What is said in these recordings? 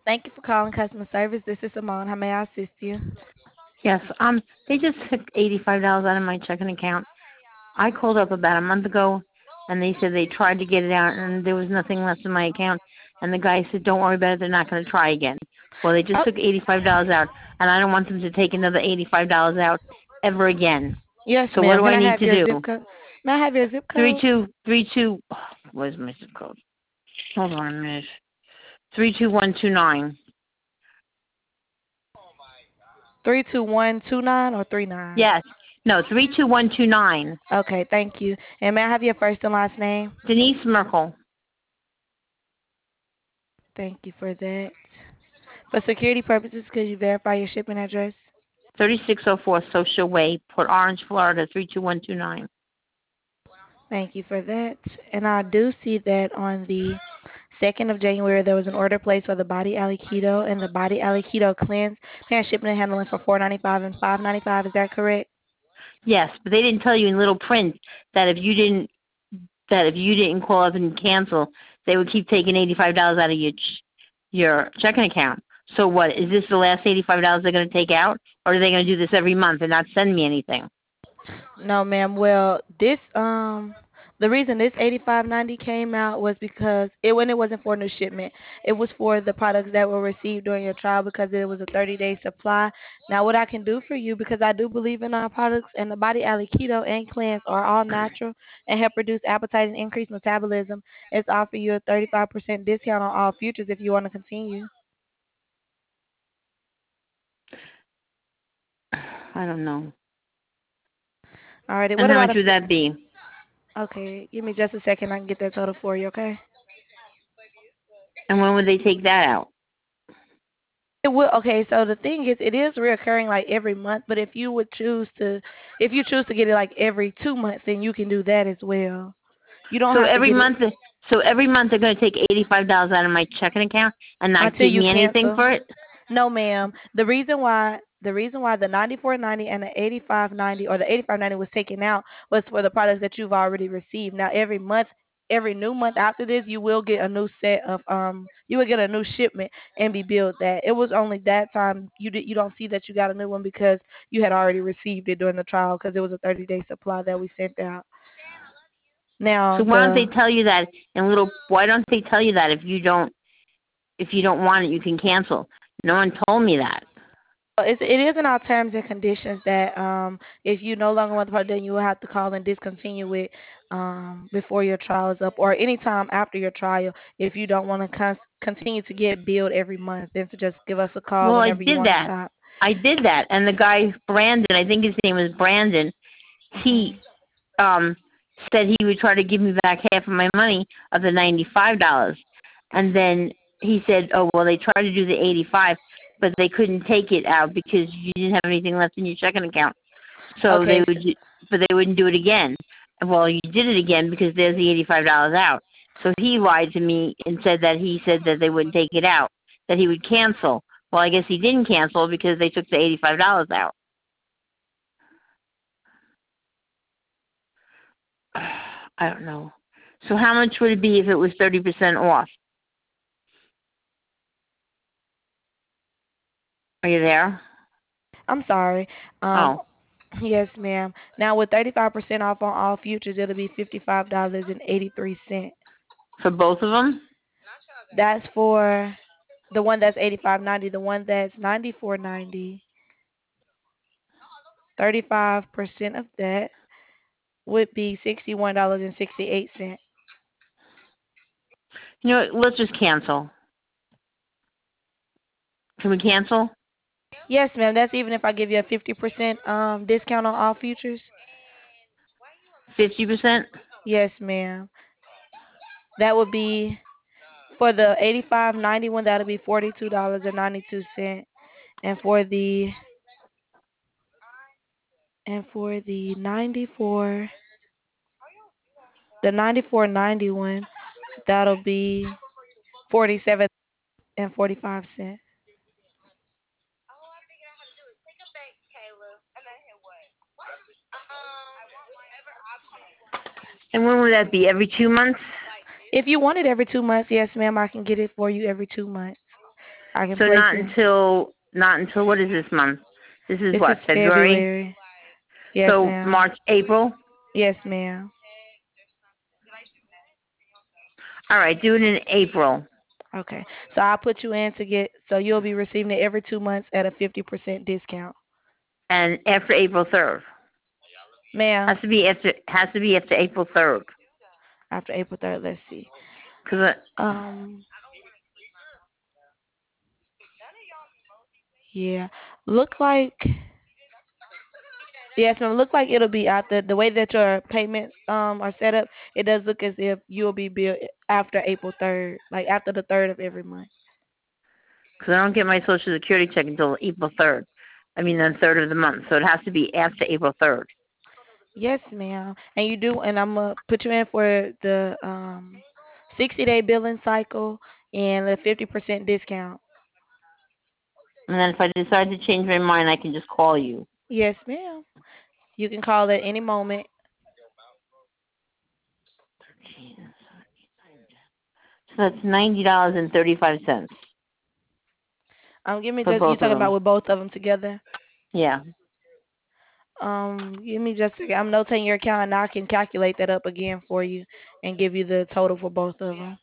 Thank you for calling customer service. This is Simone. How may I assist you? Yes, they just took $85 out of my checking account. I called up about a month ago, and they said they tried to get it out, and there was nothing left in my account. And the guy said, "Don't worry about it. They're not going to try again." Well, they just Oh, took $85 out, and I don't want them to take another $85 out ever again. yes, So what ma'am. do Can I I need have to your do? zip code? May I have your zip Three code? two three two. Where's my zip code? Hold on a minute. 32129. 32129 or 39? Yes. No, 32129. Okay, thank you. And may I have your first and last name? Denise Merkel. Thank you for that. For security purposes, could you verify your shipping address? 3604 Social Way, Port Orange, Florida 32129. Thank you for that. And I do see that on the 2nd of January, there was an order placed for the Body Alley Keto and the Body Alley Keto Cleanse, paying shipping and handling for $4.95 and $5.95. Is that correct? Yes, but they didn't tell you in little print that if you didn't call up and cancel, they would keep taking $85 out of your checking account. So what, is this the last $85 they're going to take out, or are they going to do this every month and not send me anything? No, ma'am. Well, the reason this 85.90 came out was because when it wasn't for new shipment, it was for the products that were received during your trial because it was a 30-day supply. Now, what I can do for you, because I do believe in our products, and the Body Alley Keto and Cleanse are all natural and help reduce appetite and increase metabolism, is offer you a 35% discount on all futures if you want to continue. I don't know. All right. And What how about much would that be? okay? Give me just a second. I can get that total for you. Okay. And when would they take that out? It will. Okay, so the thing is, it is reoccurring like every month. But if you choose to get it like every 2 months, then you can do that as well. You don't So have to every get it month, they're going to take $85 out of my checking account and not until give you me anything cancel. for it. No, ma'am. The reason why the 94.90 and the 85.90 or the 85.90 was taken out was for the products that you've already received. Now every month, every new month after this, you will get a new set of you will get a new shipment and be billed that. It was only that time you don't see that you got a new one because you had already received it during the trial because it was a 30-day supply that we sent out. Now So why don't they the tell you that in little? Why don't they tell you that if you don't want it, you can cancel? No one told me that. it is in our terms and conditions that if you no longer want the product, then you will have to call and discontinue it before your trial is up, or anytime after your trial. If you don't want to continue to get billed every month, then to just give us a call Well, I whenever you did want to that. stop. I did that, and the guy Brandon, I think his name was Brandon. He Mhm. um said he would try to give me back half of my money of the $95, and then he said, "Oh well, they tried to do the 85, but they couldn't take it out because you didn't have anything left in your checking account. So Okay. but they wouldn't do it again. Well, you did it again because there's the $85 out. So he lied to me and said that they wouldn't take it out, that he would cancel. Well, I guess he didn't cancel because they took the $85 out. I don't know. So how much would it be if it was 30% off? Are you there? I'm sorry. Um, Oh, yes, ma'am. Now with 35% off on all futures, it'll be $55.83. for both of them? That's for the one that's 85.90. The one that's 94.90. 35% of that would be $61.68. You know what? Let's just cancel. Can we cancel? Yes, ma'am. That's even if I give you a 50% discount on all futures. 50%? Yes, ma'am. That would be for the 85.90 one. That'll be $42.92, and for the 94.90 one, that'll be 47 and 45 cents. And when would that be? Every 2 months? If you want it every 2 months, yes, ma'am, I can get it for you every 2 months. I can So place it. not until what is this month? This is This what, is February? February. Yes, So ma'am. March, April? Yes, ma'am. All right, do it in April. Okay. So I'll put you in to get, so you'll be receiving it every 2 months at a 50% discount. And after April 3rd. Ma'am, Has to be after April 3rd. after April 3rd, let's see. Cuz Um, yeah. Look like, yes, ma'am. Look like it'll be after the way that your payments are set up. It does look as if you'll be billed after April 3rd, like after the 3rd of every month. I don't get my Social Security check until April 3rd. I mean, the 3rd of the month. So it has to be after April 3rd. Yes, ma'am. And you do, and I'm gonna put you in for the 60-day billing cycle and a 50% discount. And then if I decide to change my mind, I can just call you. Yes, ma'am. You can call at any moment. So that's $90.35 Give me for just, you both of talking about them. with both of them together? Yeah. Give me just a second. I'm notating your account and I can calculate that up again for you and give you the total for both of them.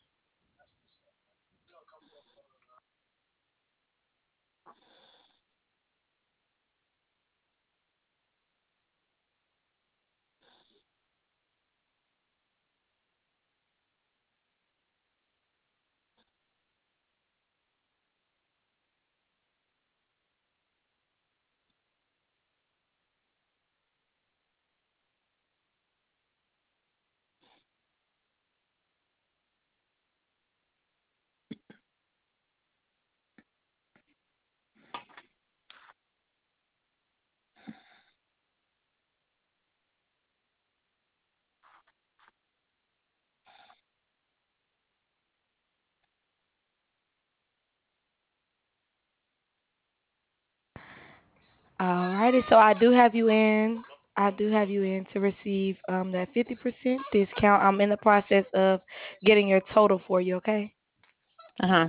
Alrighty, so I do have you in to receive that 50% discount. I'm in the process of getting your total for you, okay? Uh huh.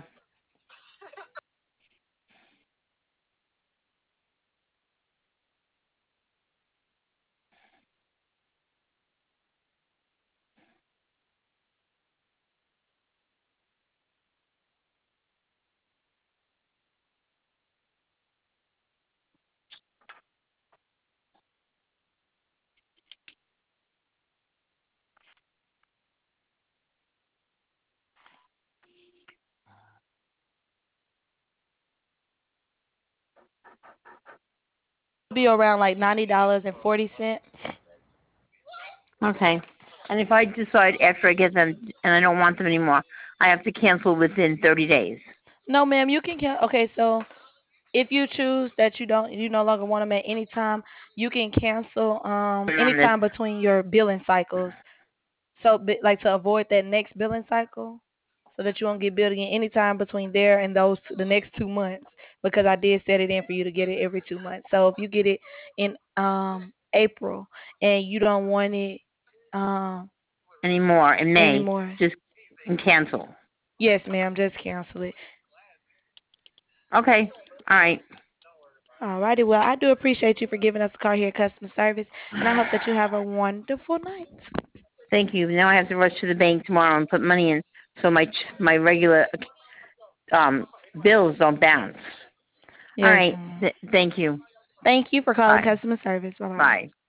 It'll be around like $90.40. Okay. And if I decide after I get them and I don't want them anymore, I have to cancel within 30 days. No, ma'am, you can okay, so if you choose that you no longer want them at any time, you can cancel On this. anytime between your billing cycles. So like to avoid that next billing cycle, so that you won't get billed again anytime between there and the next 2 months, because I did set it in for you to get it every 2 months. So if you get it in April and you don't want it um Anymore in May, anymore, just and cancel. yes, ma'am, just cancel it. Okay. All right. Alrighty, well, I do appreciate you for giving us a call here at customer service, and I hope that you have a wonderful night. Thank you. Now I have to rush to the bank tomorrow and put money in so my regular um bills don't bounce. All Yes, right. ma'am. Thank you. Thank you for calling Bye. customer service. Bye bye. Bye.